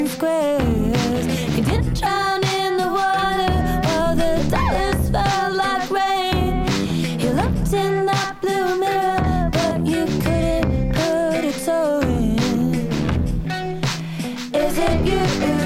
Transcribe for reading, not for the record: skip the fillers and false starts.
squares. You didn't drown in the water while the dollars fell like rain. You looked in that blue mirror, but you couldn't put a toe in. Is it you?